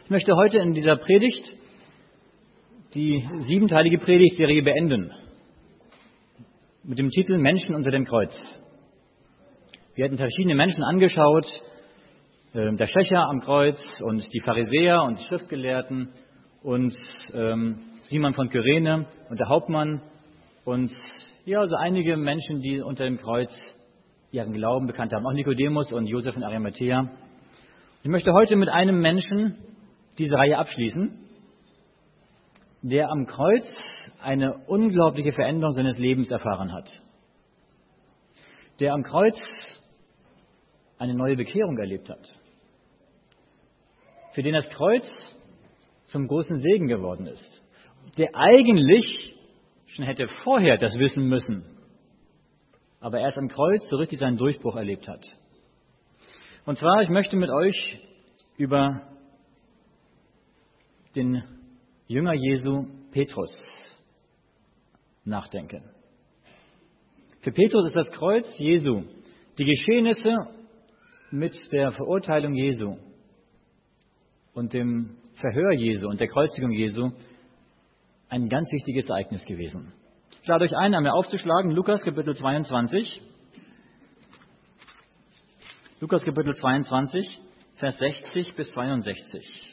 Ich möchte heute in dieser Predigt die 7-teilige Predigtserie beenden mit dem Titel Menschen unter dem Kreuz. Wir hatten verschiedene Menschen angeschaut, der Schächer am Kreuz und die Pharisäer und die Schriftgelehrten und Simon von Kyrene und der Hauptmann und ja, so einige Menschen, die unter dem Kreuz ihren Glauben bekannt haben, auch Nikodemus und Josef von Arimathea. Ich möchte heute mit einem Menschen diese Reihe abschließen, der am Kreuz eine unglaubliche Veränderung seines Lebens erfahren hat. Der am Kreuz eine neue Bekehrung erlebt hat. Für den das Kreuz zum großen Segen geworden ist. Der eigentlich schon hätte vorher das wissen müssen, aber erst am Kreuz so richtig seinen Durchbruch erlebt hat. Und zwar, ich möchte mit euch über den Jünger Jesu Petrus nachdenken. Für Petrus ist das Kreuz Jesu, die Geschehnisse mit der Verurteilung Jesu und dem Verhör Jesu und der Kreuzigung Jesu ein ganz wichtiges Ereignis gewesen. Ich lade euch ein, einmal aufzuschlagen, Lukas Kapitel 22. Lukas Kapitel 22, Vers 60 bis 62.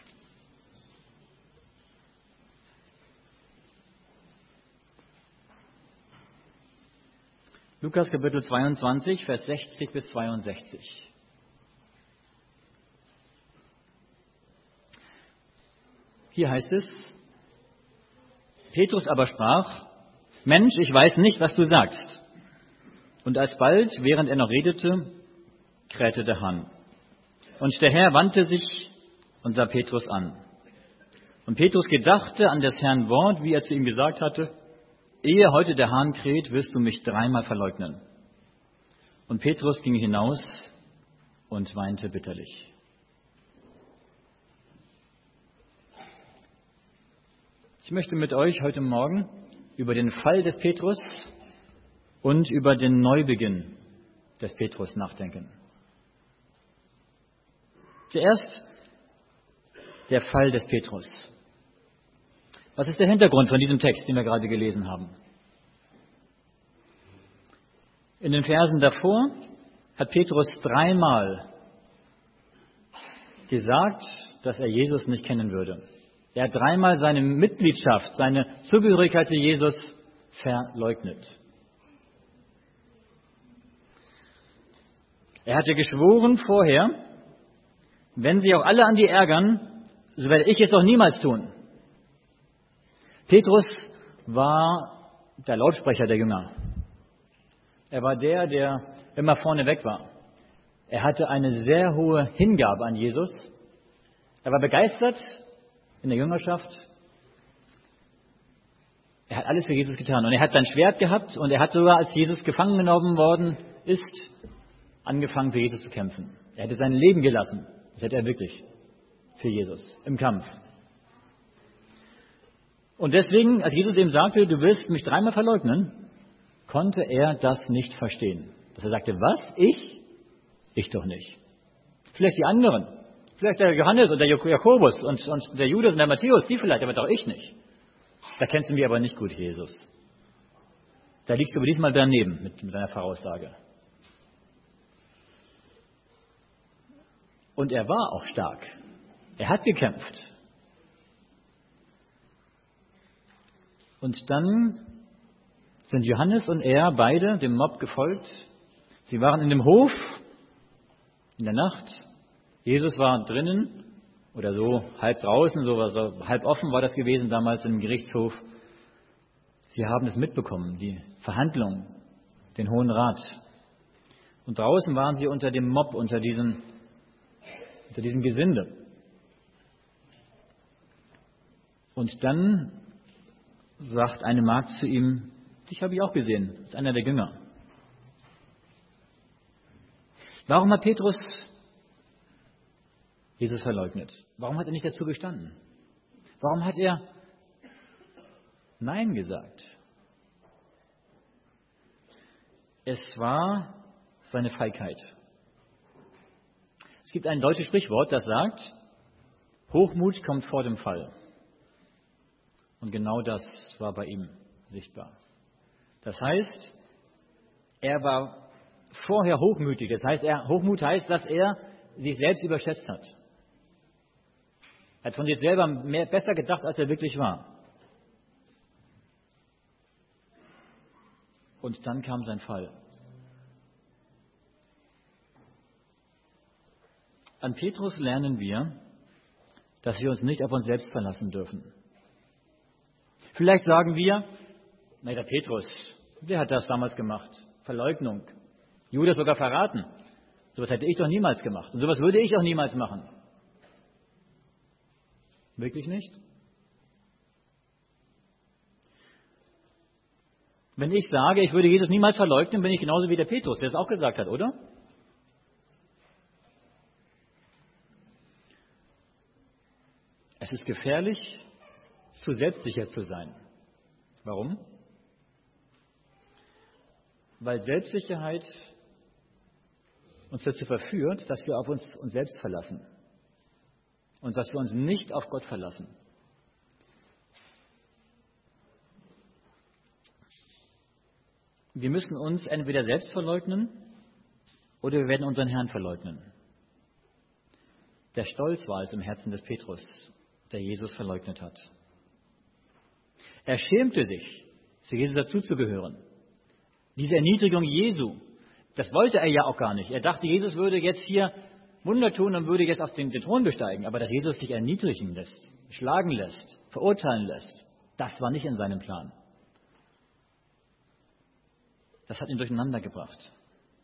Lukas Kapitel 22, Vers 60 bis 62. Hier heißt es, Petrus aber sprach, Mensch, ich weiß nicht, was du sagst. Und alsbald, während er noch redete, krähte der Hahn. Und der Herr wandte sich und sah Petrus an. Und Petrus gedachte an des Herrn Wort, wie er zu ihm gesagt hatte, ehe heute der Hahn kräht, wirst du mich 3-mal verleugnen. Und Petrus ging hinaus und weinte bitterlich. Ich möchte mit euch heute Morgen über den Fall des Petrus und über den Neubeginn des Petrus nachdenken. Zuerst der Fall des Petrus. Was ist der Hintergrund von diesem Text, den wir gerade gelesen haben? In den Versen davor hat Petrus 3-mal gesagt, dass er Jesus nicht kennen würde. Er hat 3-mal seine Mitgliedschaft, seine Zugehörigkeit zu Jesus verleugnet. Er hatte geschworen vorher, wenn sie auch alle an die ärgern, so werde ich es auch niemals tun. Petrus war der Lautsprecher der Jünger. Er war der immer vorne weg war. Er hatte eine sehr hohe Hingabe an Jesus. Er war begeistert in der Jüngerschaft. Er hat alles für Jesus getan. Und er hat sein Schwert gehabt und er hat sogar, als Jesus gefangen genommen worden ist, angefangen für Jesus zu kämpfen. Er hätte sein Leben gelassen. Das hätte er wirklich für Jesus im Kampf. Und deswegen, als Jesus ihm sagte, du wirst mich 3-mal verleugnen, konnte er das nicht verstehen. Dass er sagte, was? Ich? Ich doch nicht. Vielleicht die anderen. Vielleicht der Johannes und der Jakobus und der Judas und der Matthäus, die vielleicht, aber doch ich nicht. Da kennst du mich aber nicht gut, Jesus. Da liegst du aber diesmal daneben mit deiner Voraussage. Und er war auch stark. Er hat gekämpft. Und dann sind Johannes und er beide dem Mob gefolgt. Sie waren in dem Hof in der Nacht. Jesus war drinnen oder so halb draußen, so halb offen war das gewesen damals im Gerichtshof. Sie haben es mitbekommen, die Verhandlungen, den Hohen Rat. Und draußen waren sie unter dem Mob, unter diesem Gesinde. Und dann sagt eine Magd zu ihm, dich habe ich auch gesehen, das ist einer der Jünger. Warum hat Petrus Jesus verleugnet? Warum hat er nicht dazu gestanden? Warum hat er Nein gesagt? Es war seine Feigheit. Es gibt ein deutsches Sprichwort, das sagt, Hochmut kommt vor dem Fall. Und genau das war bei ihm sichtbar. Das heißt, er war vorher hochmütig. Das heißt, Hochmut heißt, dass er sich selbst überschätzt hat. Er hat von sich selber besser gedacht, als er wirklich war. Und dann kam sein Fall. An Petrus lernen wir, dass wir uns nicht auf uns selbst verlassen dürfen. Vielleicht sagen wir, der Petrus, der hat das damals gemacht. Verleugnung. Judas sogar verraten. Sowas hätte ich doch niemals gemacht. Und sowas würde ich auch niemals machen. Wirklich nicht? Wenn ich sage, ich würde Jesus niemals verleugnen, bin ich genauso wie der Petrus, der es auch gesagt hat, oder? Es ist gefährlich, zu selbstsicher zu sein. Warum? Weil Selbstsicherheit uns dazu verführt, dass wir auf uns selbst verlassen und dass wir uns nicht auf Gott verlassen. Wir müssen uns entweder selbst verleugnen oder wir werden unseren Herrn verleugnen. Der Stolz war es im Herzen des Petrus, der Jesus verleugnet hat. Er schämte sich, zu Jesus dazuzugehören. Diese Erniedrigung Jesu, das wollte er ja auch gar nicht. Er dachte, Jesus würde jetzt hier Wunder tun und würde jetzt auf den Thron besteigen. Aber dass Jesus sich erniedrigen lässt, schlagen lässt, verurteilen lässt, das war nicht in seinem Plan. Das hat ihn durcheinander gebracht.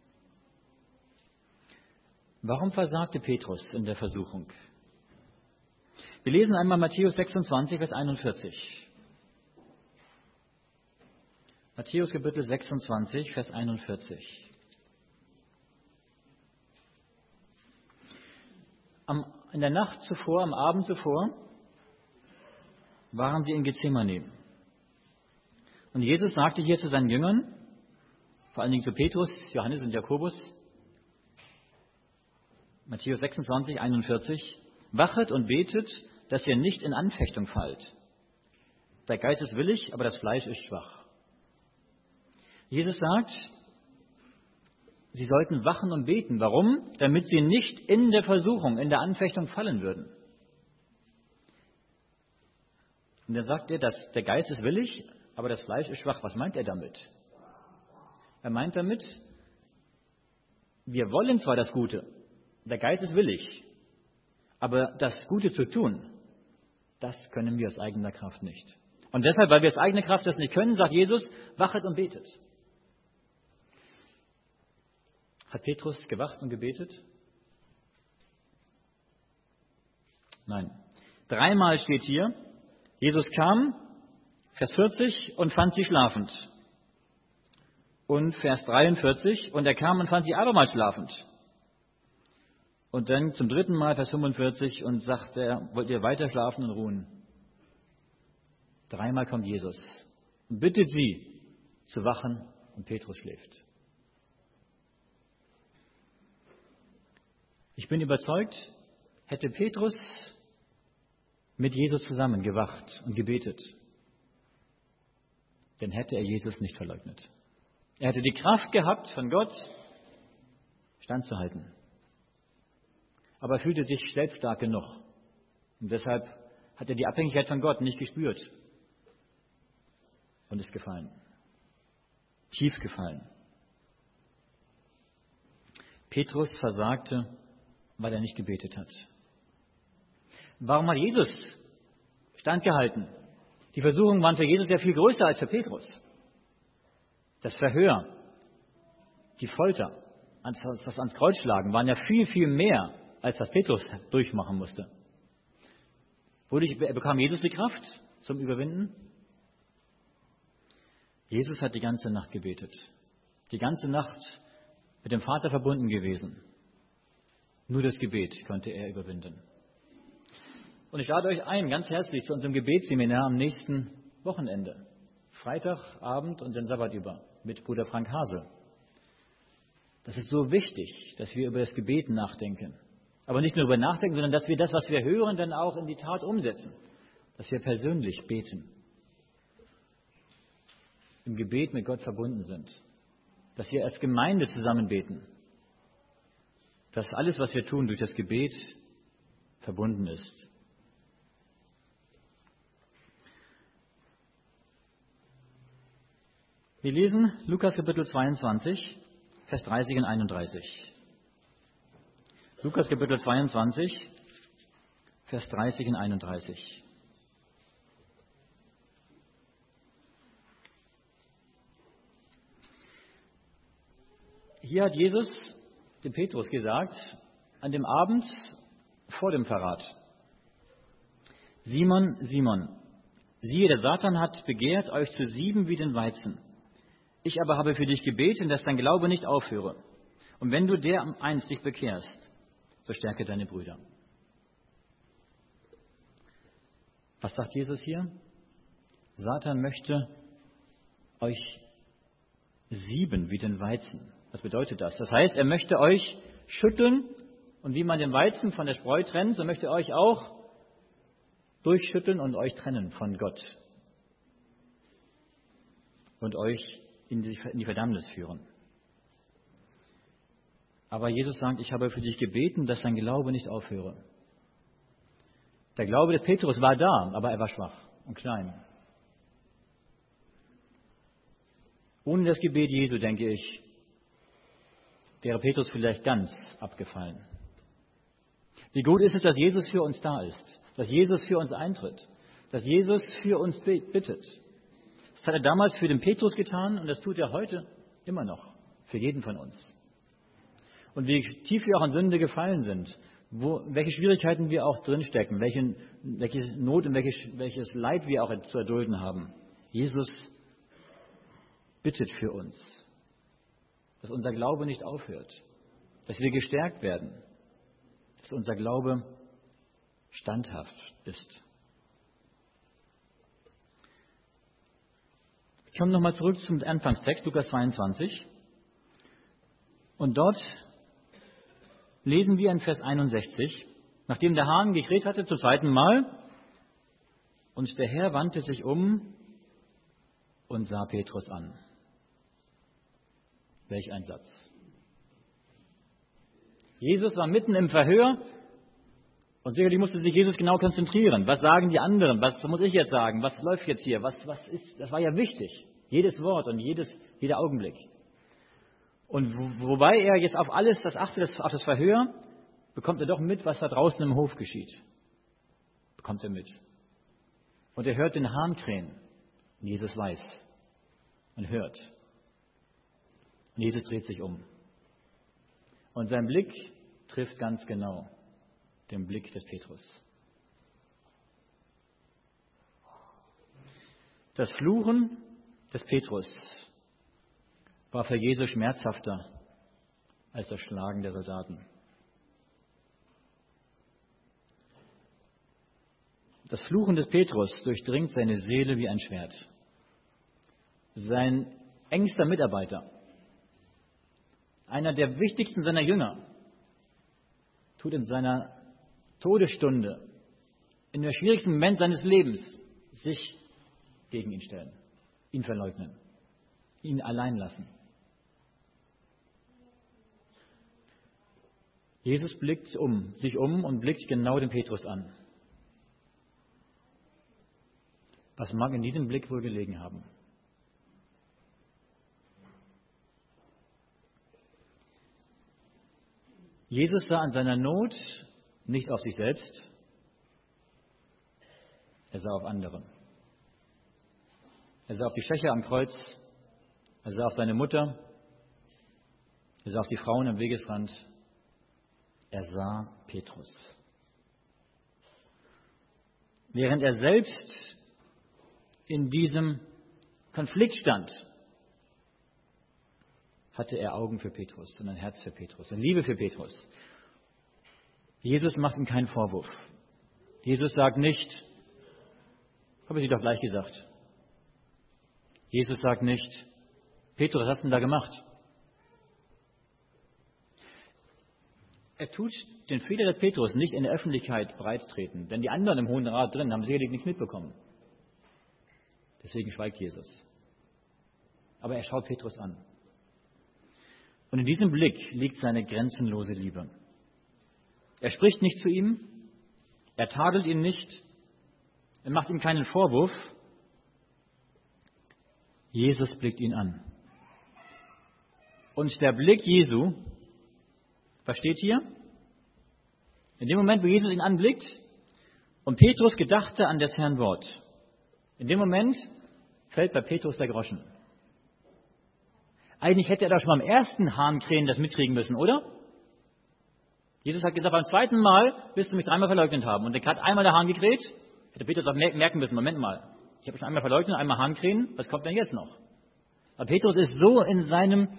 Warum versagte Petrus in der Versuchung? Wir lesen einmal Matthäus 26, Vers 41. Matthäus Kapitel 26, Vers 41. In der Nacht zuvor, am Abend zuvor, waren sie in Gethsemane. Und Jesus sagte hier zu seinen Jüngern, vor allen Dingen zu Petrus, Johannes und Jakobus, Matthäus 26, 41, wachet und betet, dass ihr nicht in Anfechtung fallt. Der Geist ist willig, aber das Fleisch ist schwach. Jesus sagt, sie sollten wachen und beten. Warum? Damit sie nicht in der Versuchung, in der Anfechtung fallen würden. Und dann sagt er, dass der Geist ist willig, aber das Fleisch ist schwach. Was meint er damit? Er meint damit, wir wollen zwar das Gute, der Geist ist willig, aber das Gute zu tun, das können wir aus eigener Kraft nicht. Und deshalb, weil wir aus eigener Kraft das nicht können, sagt Jesus, wachet und betet. Hat Petrus gewacht und gebetet? Nein. 3-mal steht hier, Jesus kam, Vers 40, und fand sie schlafend. Und Vers 43, und er kam und fand sie abermals schlafend. Und dann zum 3. Mal, Vers 45, und sagt er, wollt ihr weiter schlafen und ruhen? 3-mal kommt Jesus und bittet sie zu wachen, und Petrus schläft. Ich bin überzeugt, hätte Petrus mit Jesus zusammen gewacht und gebetet, dann hätte er Jesus nicht verleugnet. Er hätte die Kraft gehabt, von Gott standzuhalten. Aber er fühlte sich selbst stark genug. Und deshalb hat er die Abhängigkeit von Gott nicht gespürt. Und ist gefallen. Tief gefallen. Petrus versagte, weil er nicht gebetet hat. Warum hat Jesus standgehalten? Die Versuchungen waren für Jesus ja viel größer als für Petrus. Das Verhör, die Folter, das ans Kreuz schlagen, waren ja viel, viel mehr, als das Petrus durchmachen musste. Bekam Jesus die Kraft zum Überwinden? Jesus hat die ganze Nacht gebetet. Die ganze Nacht mit dem Vater verbunden gewesen. Nur das Gebet konnte er überwinden. Und ich lade euch ein, ganz herzlich, zu unserem Gebetsseminar am nächsten Wochenende. Freitagabend und den Sabbat über mit Bruder Frank Hase. Das ist so wichtig, dass wir über das Gebet nachdenken. Aber nicht nur darüber nachdenken, sondern dass wir das, was wir hören, dann auch in die Tat umsetzen. Dass wir persönlich beten. Im Gebet mit Gott verbunden sind. Dass wir als Gemeinde zusammen beten. Dass alles, was wir tun, durch das Gebet verbunden ist. Wir lesen Lukas Kapitel 22, Vers 30 und 31. Lukas Kapitel 22, Vers 30 und 31. Hier hat Jesus dem Petrus gesagt, an dem Abend vor dem Verrat: Simon, Simon, siehe, der Satan hat begehrt, euch zu sieben wie den Weizen. Ich aber habe für dich gebeten, dass dein Glaube nicht aufhöre. Und wenn du dereinst dich bekehrst, so stärke deine Brüder. Was sagt Jesus hier? Satan möchte euch sieben wie den Weizen. Was bedeutet das? Das heißt, er möchte euch schütteln und wie man den Weizen von der Spreu trennt, so möchte er euch auch durchschütteln und euch trennen von Gott und euch in die Verdammnis führen. Aber Jesus sagt, ich habe für dich gebeten, dass dein Glaube nicht aufhöre. Der Glaube des Petrus war da, aber er war schwach und klein. Ohne das Gebet Jesu, denke ich, wäre Petrus vielleicht ganz abgefallen. Wie gut ist es, dass Jesus für uns da ist, dass Jesus für uns eintritt, dass Jesus für uns bittet. Das hat er damals für den Petrus getan und das tut er heute immer noch für jeden von uns. Und wie tief wir auch in Sünde gefallen sind, welche Schwierigkeiten wir auch drinstecken, welche Not und welches Leid wir auch zu erdulden haben. Jesus bittet für uns, dass unser Glaube nicht aufhört, dass wir gestärkt werden, dass unser Glaube standhaft ist. Ich komme nochmal zurück zum Anfangstext, Lukas 22. Und dort lesen wir in Vers 61, nachdem der Hahn gekräht hatte zum zweiten Mal, und der Herr wandte sich um und sah Petrus an. Welch ein Satz. Jesus war mitten im Verhör und sicherlich musste sich Jesus genau konzentrieren. Was sagen die anderen? Was muss ich jetzt sagen? Was läuft jetzt hier? Was ist? Das war ja wichtig. Jedes Wort und jeder Augenblick. Und wobei er jetzt auf alles das achtet, auf das Verhör, bekommt er doch mit, was da draußen im Hof geschieht. Bekommt er mit. Und er hört den Hahn krähen. Und Jesus weiß und hört. Und Jesus dreht sich um. Und sein Blick trifft ganz genau den Blick des Petrus. Das Fluchen des Petrus war für Jesus schmerzhafter als das Schlagen der Soldaten. Das Fluchen des Petrus durchdringt seine Seele wie ein Schwert. Sein engster Mitarbeiter, einer der wichtigsten seiner Jünger, tut in seiner Todesstunde, in der schwierigsten Moment seines Lebens, sich gegen ihn stellen, ihn verleugnen, ihn allein lassen. Jesus blickt sich um und blickt genau den Petrus an. Was mag in diesem Blick wohl gelegen haben? Jesus sah an seiner Not nicht auf sich selbst, er sah auf andere. Er sah auf die Schächer am Kreuz, er sah auf seine Mutter, er sah auf die Frauen am Wegesrand, er sah Petrus. Während er selbst in diesem Konflikt stand, hatte er Augen für Petrus und ein Herz für Petrus und Liebe für Petrus. Jesus macht ihm keinen Vorwurf. Jesus sagt nicht, habe ich dir doch gleich gesagt. Jesus sagt nicht, Petrus, was hast du denn da gemacht? Er tut den Fehler des Petrus nicht in der Öffentlichkeit breittreten, denn die anderen im Hohen Rat drin haben sicherlich nichts mitbekommen. Deswegen schweigt Jesus. Aber er schaut Petrus an. Und in diesem Blick liegt seine grenzenlose Liebe. Er spricht nicht zu ihm, er tadelt ihn nicht, er macht ihm keinen Vorwurf. Jesus blickt ihn an. Und der Blick Jesu, was steht hier? In dem Moment, wo Jesus ihn anblickt und Petrus gedachte an des Herrn Wort, in dem Moment fällt bei Petrus der Groschen. Eigentlich hätte er doch schon beim ersten Hahnkrähen das mitkriegen müssen, oder? Jesus hat gesagt, beim zweiten Mal wirst du mich 3-mal verleugnet haben. Und er hat einmal der Hahn gekräht, hätte Petrus auch merken müssen, Moment mal, ich habe schon einmal verleugnet, einmal Hahnkrähen, was kommt denn jetzt noch? Aber Petrus ist so in seiner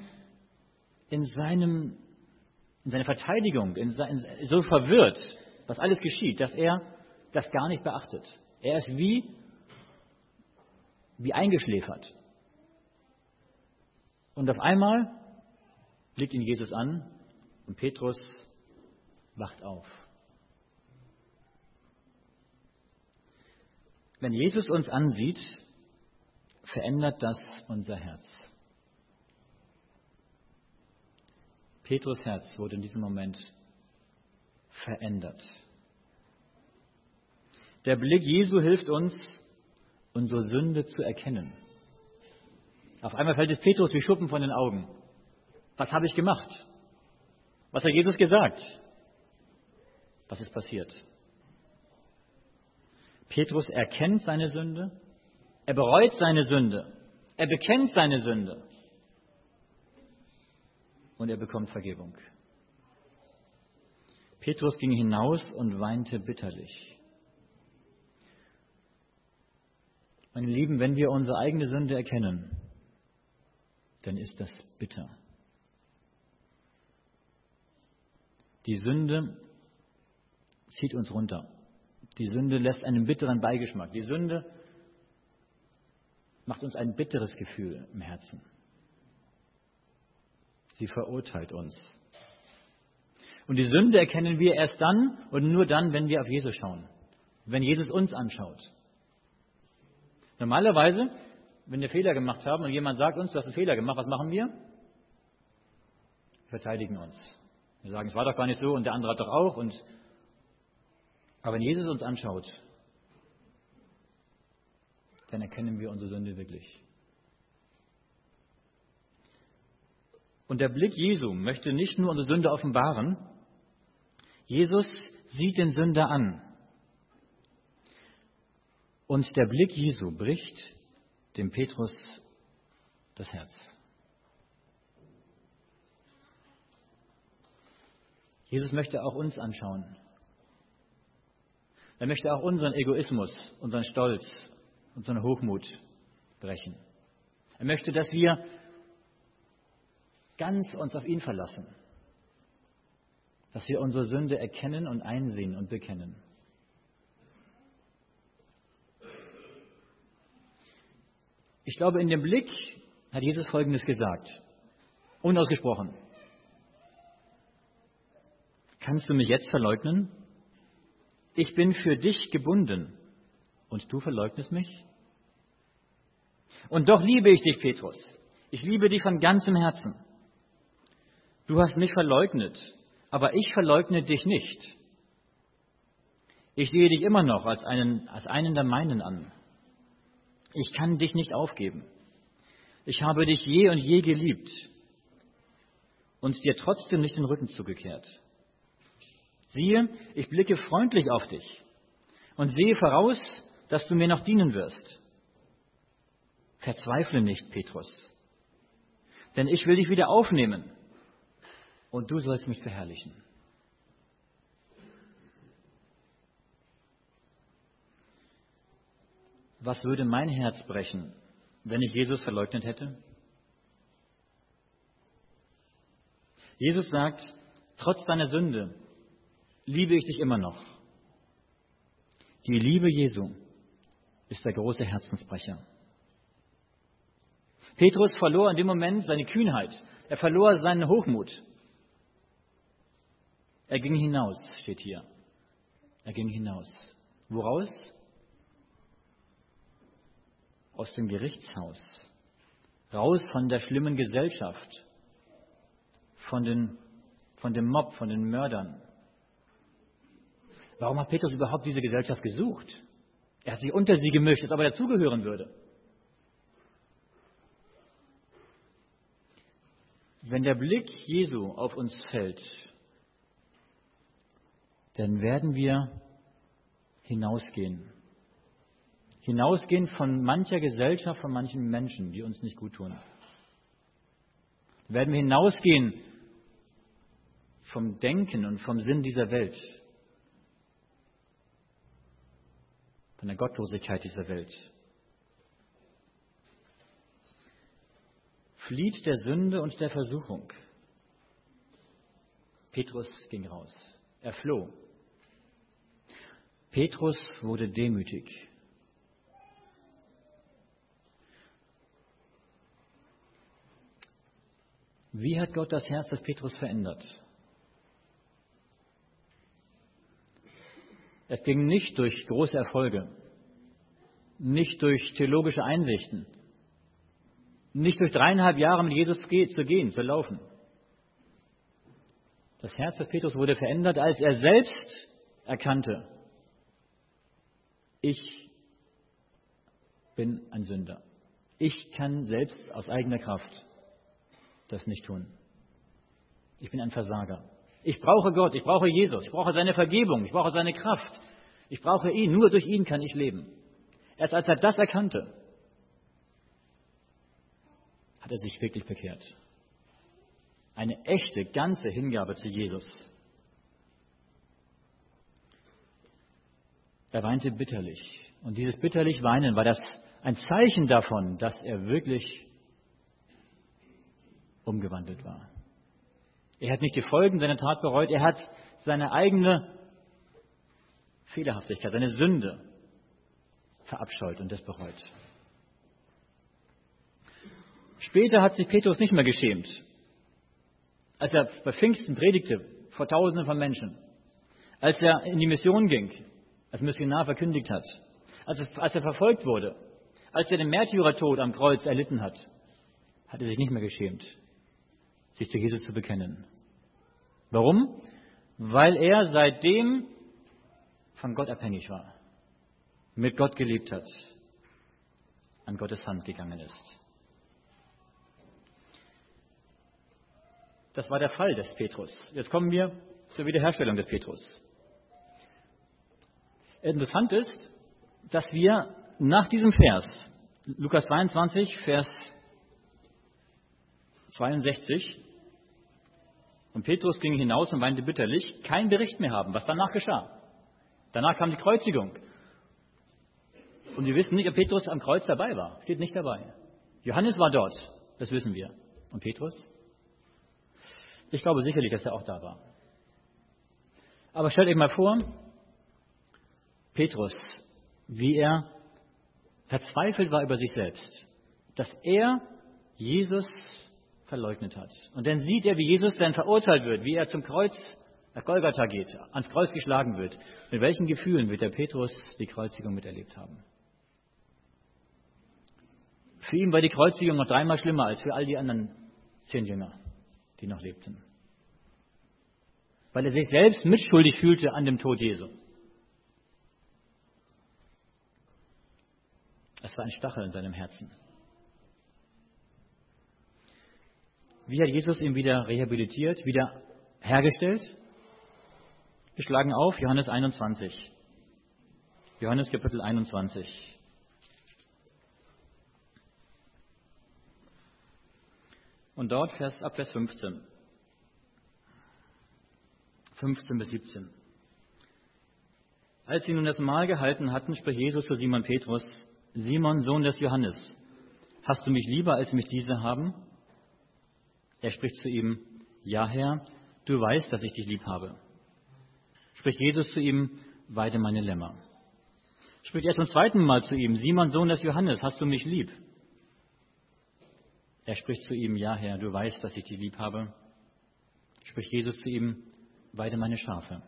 Verteidigung, so verwirrt, was alles geschieht, dass er das gar nicht beachtet. Er ist wie eingeschläfert. Und auf einmal blickt ihn Jesus an und Petrus wacht auf. Wenn Jesus uns ansieht, verändert das unser Herz. Petrus' Herz wurde in diesem Moment verändert. Der Blick Jesu hilft uns, unsere Sünde zu erkennen. Auf einmal fällt es Petrus wie Schuppen von den Augen. Was habe ich gemacht? Was hat Jesus gesagt? Was ist passiert? Petrus erkennt seine Sünde, er bereut seine Sünde, er bekennt seine Sünde und er bekommt Vergebung. Petrus ging hinaus und weinte bitterlich. Meine Lieben, wenn wir unsere eigene Sünde erkennen, dann ist das bitter. Die Sünde zieht uns runter. Die Sünde lässt einen bitteren Beigeschmack. Die Sünde macht uns ein bitteres Gefühl im Herzen. Sie verurteilt uns. Und die Sünde erkennen wir erst dann und nur dann, wenn wir auf Jesus schauen. Wenn Jesus uns anschaut. Normalerweise, wenn wir Fehler gemacht haben und jemand sagt uns, du hast einen Fehler gemacht, was machen wir? Wir verteidigen uns. Wir sagen, es war doch gar nicht so und der andere hat doch auch. Aber wenn Jesus uns anschaut, dann erkennen wir unsere Sünde wirklich. Und der Blick Jesu möchte nicht nur unsere Sünde offenbaren. Jesus sieht den Sünder an. Und der Blick Jesu bricht dem Petrus das Herz. Jesus möchte auch uns anschauen. Er möchte auch unseren Egoismus, unseren Stolz, unseren Hochmut brechen. Er möchte, dass wir ganz uns auf ihn verlassen. Dass wir unsere Sünde erkennen und einsehen und bekennen. Ich glaube, in dem Blick hat Jesus Folgendes gesagt. Unausgesprochen. Kannst du mich jetzt verleugnen? Ich bin für dich gebunden und du verleugnest mich? Und doch liebe ich dich, Petrus. Ich liebe dich von ganzem Herzen. Du hast mich verleugnet, aber ich verleugne dich nicht. Ich sehe dich immer noch als einen der meinen an. Ich kann dich nicht aufgeben. Ich habe dich je und je geliebt und dir trotzdem nicht den Rücken zugekehrt. Siehe, ich blicke freundlich auf dich und sehe voraus, dass du mir noch dienen wirst. Verzweifle nicht, Petrus, denn ich will dich wieder aufnehmen und du sollst mich verherrlichen. Was würde mein Herz brechen, wenn ich Jesus verleugnet hätte? Jesus sagt, trotz deiner Sünde liebe ich dich immer noch. Die Liebe Jesu ist der große Herzensbrecher. Petrus verlor in dem Moment seine Kühnheit. Er verlor seinen Hochmut. Er ging hinaus, steht hier. Er ging hinaus. Woraus? Aus dem Gerichtshaus. Raus von der schlimmen Gesellschaft. Von dem Mob, von den Mördern. Warum hat Petrus überhaupt diese Gesellschaft gesucht? Er hat sich unter sie gemischt, als ob er dazugehören würde. Wenn der Blick Jesu auf uns fällt, dann werden wir hinausgehen. Hinausgehen von mancher Gesellschaft, von manchen Menschen, die uns nicht gut tun. Werden wir hinausgehen vom Denken und vom Sinn dieser Welt. Von der Gottlosigkeit dieser Welt. Flieht der Sünde und der Versuchung. Petrus ging raus. Er floh. Petrus wurde demütig. Wie hat Gott das Herz des Petrus verändert? Es ging nicht durch große Erfolge, nicht durch theologische Einsichten, nicht durch 3,5 Jahre mit Jesus zu laufen. Das Herz des Petrus wurde verändert, als er selbst erkannte, ich bin ein Sünder. Ich kann selbst aus eigener Kraft das nicht tun. Ich bin ein Versager. Ich brauche Gott, ich brauche Jesus, ich brauche seine Vergebung, ich brauche seine Kraft. Ich brauche ihn, nur durch ihn kann ich leben. Erst als er das erkannte, hat er sich wirklich bekehrt. Eine echte, ganze Hingabe zu Jesus. Er weinte bitterlich. Und dieses bitterlich Weinen war das ein Zeichen davon, dass er wirklich umgewandelt war. Er hat nicht die Folgen seiner Tat bereut, er hat seine eigene Fehlerhaftigkeit, seine Sünde verabscheut und das bereut. Später hat sich Petrus nicht mehr geschämt. Als er bei Pfingsten predigte vor Tausenden von Menschen, als er in die Mission ging, als Missionar verkündigt hat, als er verfolgt wurde, als er den Märtyrertod am Kreuz erlitten hat, hat er sich nicht mehr geschämt, sich zu Jesus zu bekennen. Warum? Weil er seitdem von Gott abhängig war, mit Gott gelebt hat, an Gottes Hand gegangen ist. Das war der Fall des Petrus. Jetzt kommen wir zur Wiederherstellung des Petrus. Interessant ist, dass wir nach diesem Vers, Lukas 22, Vers 62, und Petrus ging hinaus und weinte bitterlich, keinen Bericht mehr haben, was danach geschah. Danach kam die Kreuzigung. Und wir wissen nicht, ob Petrus am Kreuz dabei war. Steht nicht dabei. Johannes war dort, das wissen wir. Und Petrus? Ich glaube sicherlich, dass er auch da war. Aber stellt euch mal vor, Petrus, wie er verzweifelt war über sich selbst, dass er Jesus verleugnet hat. Und dann sieht er, wie Jesus dann verurteilt wird, wie er zum Kreuz, nach Golgatha geht, ans Kreuz geschlagen wird. Mit welchen Gefühlen wird der Petrus die Kreuzigung miterlebt haben? Für ihn war die Kreuzigung noch 3-mal schlimmer als für all die anderen 10 Jünger, die noch lebten. Weil er sich selbst mitschuldig fühlte an dem Tod Jesu. Es war ein Stachel in seinem Herzen. Wie hat Jesus ihn wieder rehabilitiert, wieder hergestellt? Wir schlagen auf Johannes 21. Johannes Kapitel 21. Und dort ab Vers 15. 15 bis 17. Als sie nun das Mahl gehalten hatten, spricht Jesus zu Simon Petrus: Simon, Sohn des Johannes, hast du mich lieber, als mich diese haben? Er spricht zu ihm: Ja, Herr, du weißt, dass ich dich lieb habe. Spricht Jesus zu ihm: Weide meine Lämmer. Spricht er zum zweiten Mal zu ihm: Simon, Sohn des Johannes, hast du mich lieb? Er spricht zu ihm: Ja, Herr, du weißt, dass ich dich lieb habe. Spricht Jesus zu ihm: weide meine Schafe.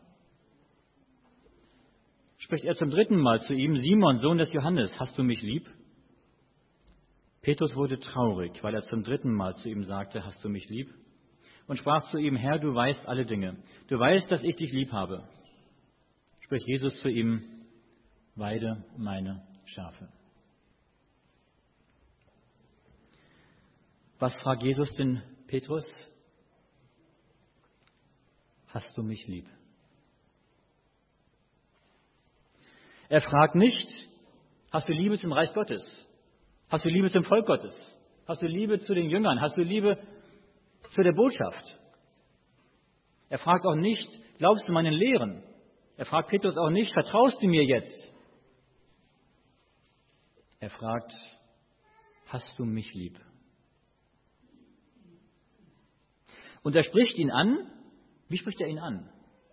Spricht er zum dritten Mal zu ihm, Simon, Sohn des Johannes, hast du mich lieb? Petrus wurde traurig, weil er zum dritten Mal zu ihm sagte, hast du mich lieb? Und sprach zu ihm, Herr, du weißt alle Dinge. Du weißt, dass ich dich lieb habe. Spricht Jesus zu ihm, weide meine Schafe. Was fragt Jesus den Petrus? Hast du mich lieb? Er fragt nicht, hast du Liebe zum Reich Gottes? Hast du Liebe zum Volk Gottes? Hast du Liebe zu den Jüngern? Hast du Liebe zu der Botschaft? Er fragt auch nicht, glaubst du meinen Lehren? Er fragt Petrus auch nicht, vertraust du mir jetzt? Er fragt, hast du mich lieb? Und er spricht ihn an. Wie spricht er ihn an?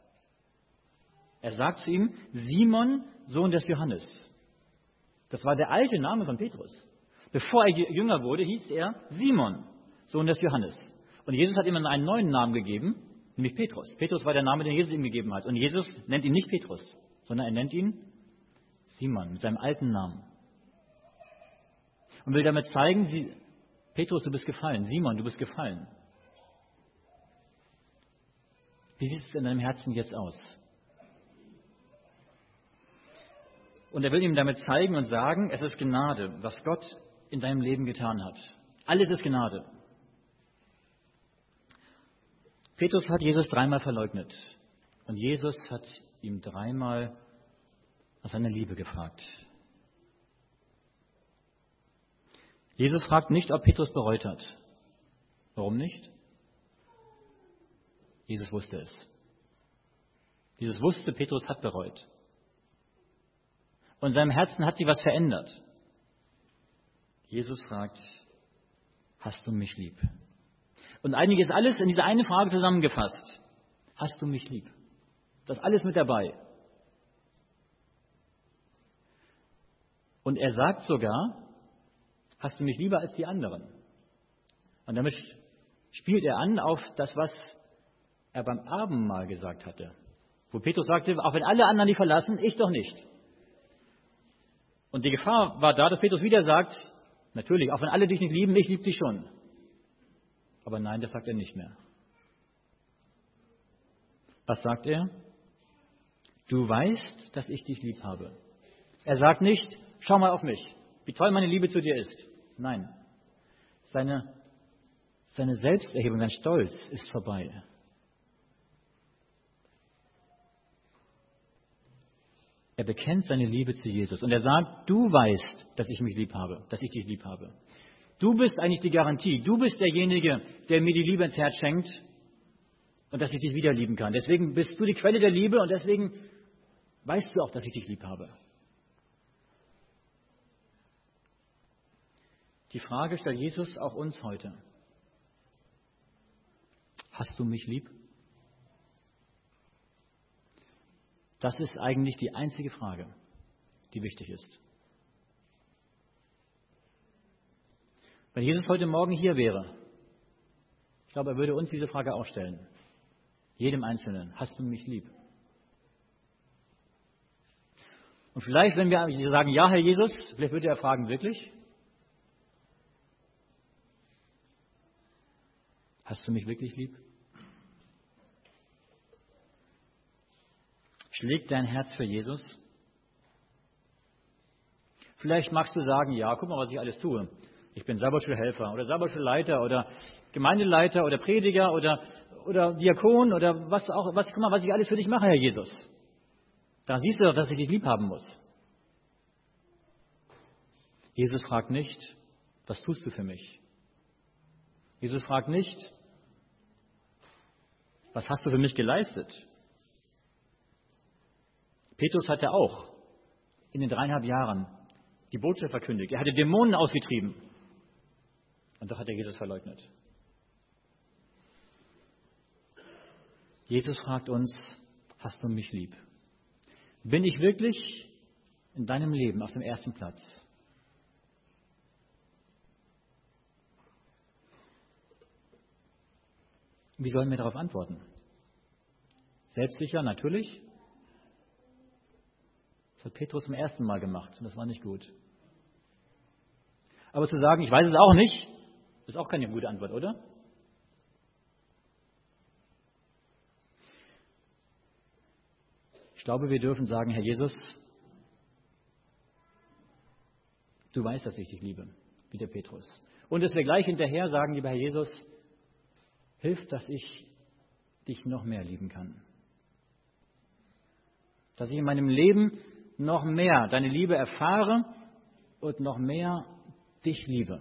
Er sagt zu ihm, Simon, Sohn des Johannes. Das war der alte Name von Petrus. Bevor er Jünger wurde, hieß er Simon, Sohn des Johannes. Und Jesus hat ihm einen neuen Namen gegeben, nämlich Petrus. Petrus war der Name, den Jesus ihm gegeben hat. Und Jesus nennt ihn nicht Petrus, sondern er nennt ihn Simon, mit seinem alten Namen. Und will damit zeigen, Petrus, du bist gefallen. Simon, du bist gefallen. Wie sieht es in deinem Herzen jetzt aus? Und er will ihm damit zeigen und sagen, es ist Gnade, was Gott in deinem Leben getan hat. Alles ist Gnade. Petrus hat Jesus dreimal verleugnet. Und Jesus hat ihm dreimal nach seiner Liebe gefragt. Jesus fragt nicht, ob Petrus bereut hat. Warum nicht? Jesus wusste es. Jesus wusste, Petrus hat bereut. Und in seinem Herzen hat sich was verändert. Jesus fragt, hast du mich lieb? Und eigentlich ist alles in dieser eine Frage zusammengefasst. Hast du mich lieb? Das ist alles mit dabei. Und er sagt sogar, hast du mich lieber als die anderen? Und damit spielt er an auf das, was er beim Abendmahl gesagt hatte. Wo Petrus sagte, auch wenn alle anderen dich verlassen, ich doch nicht. Und die Gefahr war da, dass Petrus wieder sagt, natürlich, auch wenn alle dich nicht lieben, ich liebe dich schon. Aber nein, das sagt er nicht mehr. Was sagt er? Du weißt, dass ich dich lieb habe. Er sagt nicht, schau mal auf mich, wie toll meine Liebe zu dir ist. Nein, seine Selbsterhebung, sein Stolz ist vorbei. Er bekennt seine Liebe zu Jesus und er sagt, du weißt, dass ich mich lieb habe, dass ich dich lieb habe. Du bist eigentlich die Garantie, du bist derjenige, der mir die Liebe ins Herz schenkt und dass ich dich wieder lieben kann. Deswegen bist du die Quelle der Liebe und deswegen weißt du auch, dass ich dich lieb habe. Die Frage stellt Jesus auch uns heute. Hast du mich lieb? Das ist eigentlich die einzige Frage, die wichtig ist. Wenn Jesus heute Morgen hier wäre, ich glaube, er würde uns diese Frage auch stellen. Jedem Einzelnen. Hast du mich lieb? Und vielleicht, wenn wir sagen, ja, Herr Jesus, vielleicht würde er fragen, wirklich? Hast du mich wirklich lieb? Schlägt dein Herz für Jesus? Vielleicht magst du sagen, ja, guck mal, was ich alles tue. Ich bin Sabbatschulhelfer oder Sabbatschulleiter oder Gemeindeleiter oder Prediger oder Diakon oder guck mal, was ich alles für dich mache, Herr Jesus. Da siehst du doch, dass ich dich lieb haben muss. Jesus fragt nicht, was tust du für mich? Jesus fragt nicht, was hast du für mich geleistet? Petrus hatte auch in den 3,5 Jahren die Botschaft verkündigt. Er hatte Dämonen ausgetrieben. Und doch hat er Jesus verleugnet. Jesus fragt uns, hast du mich lieb? Bin ich wirklich in deinem Leben auf dem ersten Platz? Wie sollen wir darauf antworten? Selbstsicher, natürlich. Das hat Petrus zum ersten Mal gemacht und das war nicht gut. Aber zu sagen, ich weiß es auch nicht, ist auch keine gute Antwort, oder? Ich glaube, wir dürfen sagen, Herr Jesus, du weißt, dass ich dich liebe, wie der Petrus. Und dass wir gleich hinterher sagen, lieber Herr Jesus, hilf, dass ich dich noch mehr lieben kann. Dass ich in meinem Leben noch mehr deine Liebe erfahre und noch mehr dich liebe.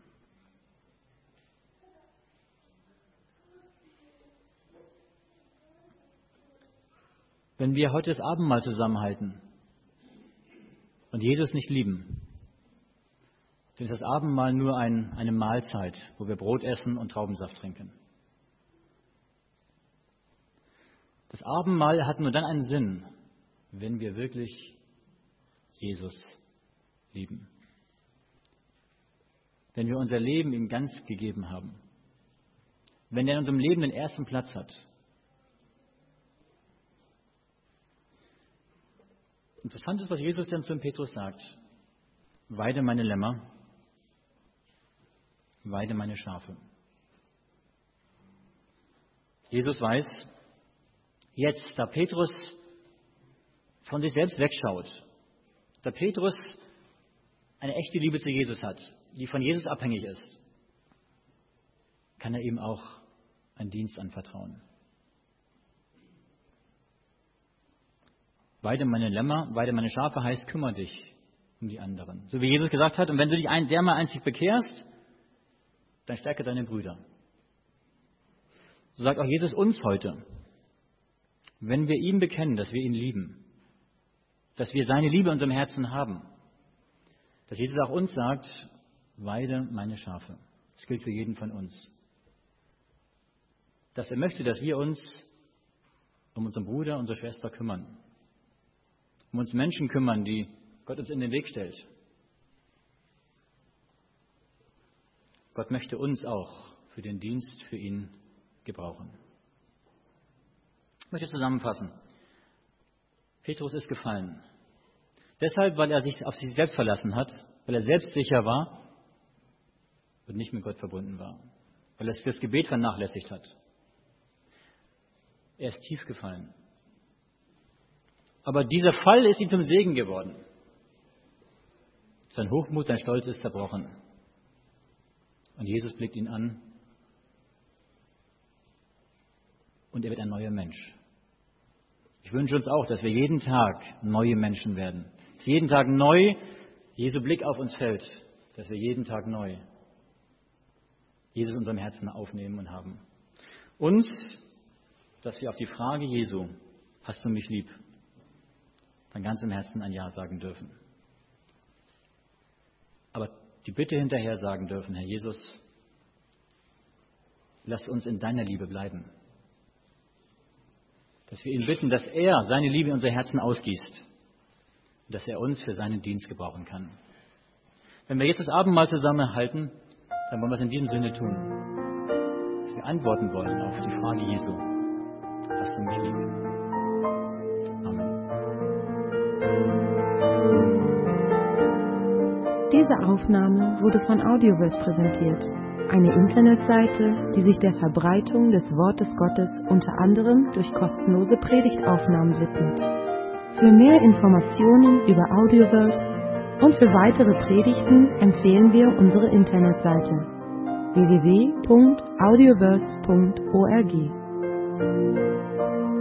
Wenn wir heute das Abendmahl zusammenhalten und Jesus nicht lieben, dann ist das Abendmahl nur eine Mahlzeit, wo wir Brot essen und Traubensaft trinken. Das Abendmahl hat nur dann einen Sinn, wenn wir wirklich Jesus lieben. Wenn wir unser Leben ihm ganz gegeben haben. Wenn er in unserem Leben den ersten Platz hat. Interessant ist, was Jesus dann zu Petrus sagt. Weide meine Lämmer, weide meine Schafe. Jesus weiß, jetzt, da Petrus von sich selbst wegschaut, da Petrus eine echte Liebe zu Jesus hat, die von Jesus abhängig ist, kann er ihm auch einen Dienst anvertrauen. Weide meine Lämmer, weide meine Schafe heißt, kümmere dich um die anderen. So wie Jesus gesagt hat, und wenn du dich dermal einzig bekehrst, dann stärke deine Brüder. So sagt auch Jesus uns heute, wenn wir ihm bekennen, dass wir ihn lieben, dass wir seine Liebe in unserem Herzen haben, dass Jesus auch uns sagt, weide meine Schafe. Das gilt für jeden von uns. Dass er möchte, dass wir uns um unseren Bruder, unsere Schwester kümmern. Um uns Menschen kümmern, die Gott uns in den Weg stellt. Gott möchte uns auch für den Dienst für ihn gebrauchen. Ich möchte zusammenfassen. Petrus ist gefallen. Deshalb, weil er sich auf sich selbst verlassen hat, weil er selbstsicher war und nicht mit Gott verbunden war. Weil er das Gebet vernachlässigt hat. Er ist tief gefallen. Aber dieser Fall ist ihm zum Segen geworden. Sein Hochmut, sein Stolz ist zerbrochen. Und Jesus blickt ihn an und er wird ein neuer Mensch. Ich wünsche uns auch, dass wir jeden Tag neue Menschen werden. Dass jeden Tag neu Jesu Blick auf uns fällt. Dass wir jeden Tag neu Jesus in unserem Herzen aufnehmen und haben. Und dass wir auf die Frage Jesu, hast du mich lieb, von ganzem Herzen ein Ja sagen dürfen. Aber die Bitte hinterher sagen dürfen, Herr Jesus, lass uns in deiner Liebe bleiben. Dass wir ihn bitten, dass er seine Liebe in unser Herzen ausgießt und dass er uns für seinen Dienst gebrauchen kann. Wenn wir jetzt das Abendmahl zusammenhalten, dann wollen wir es in diesem Sinne tun. Dass wir antworten wollen auf die Frage Jesu. Hast du mich lieb? Diese Aufnahme wurde von Audioverse präsentiert, eine Internetseite, die sich der Verbreitung des Wortes Gottes unter anderem durch kostenlose Predigtaufnahmen widmet. Für mehr Informationen über Audioverse und für weitere Predigten empfehlen wir unsere Internetseite www.audioverse.org.